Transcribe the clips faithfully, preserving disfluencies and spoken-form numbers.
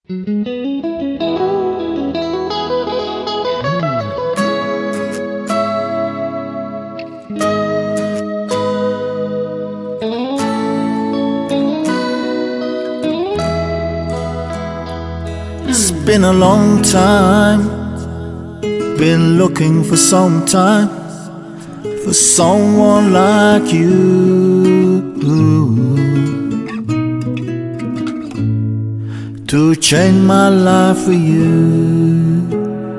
It's been a long time, been looking for some time for someone like you to change my life for you.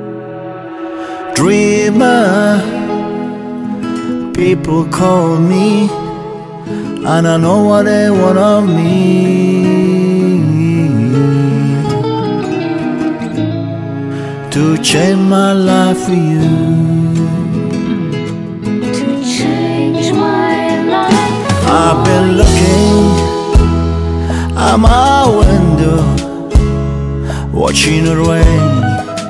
Dreamer, people call me, and I know what they want of me. To change my life for you. To change my life for I've been looking at my window, watching the rain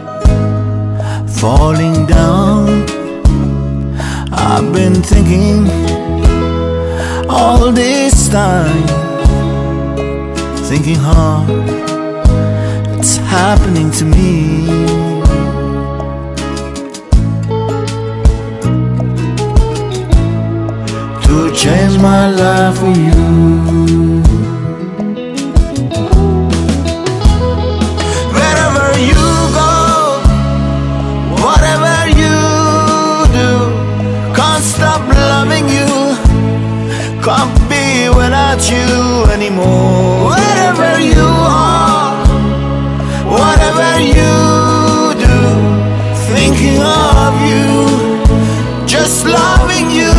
falling down. I've been thinking all this time, thinking hard, it's happening to me. To change my life for you. Wherever you go, whatever you do, can't stop loving you, can't be without you anymore. Wherever you are, whatever you do, thinking of you, just loving you.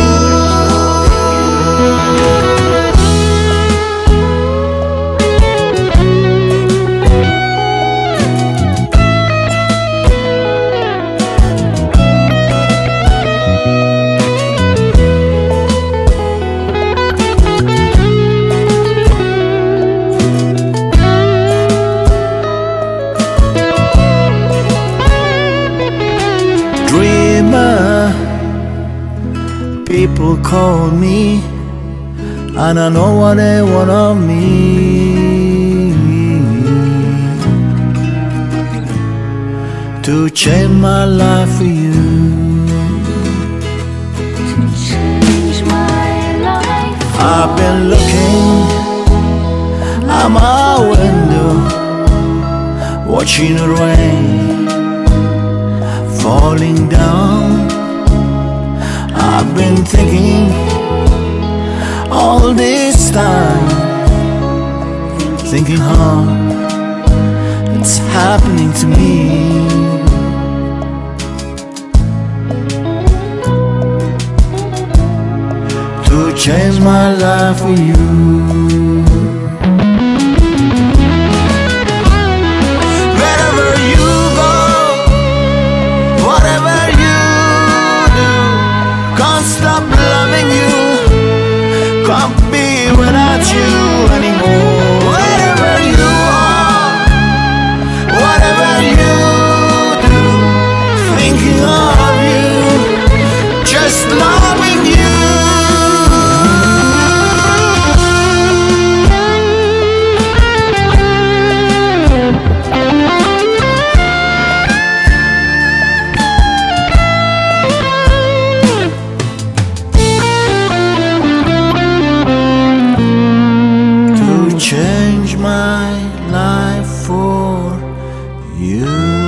Dreamer, people call me, and I know what they want of me. To change my life for you. To change my life for I've been looking at my window, watching the rain falling down. I've been thinking all this time, thinking hard, it's happening to me. To change my life for you. Stop loving you, can't be without you anymore. Wherever you are, whatever you do, thinking of you, just loving you. Change my life for you.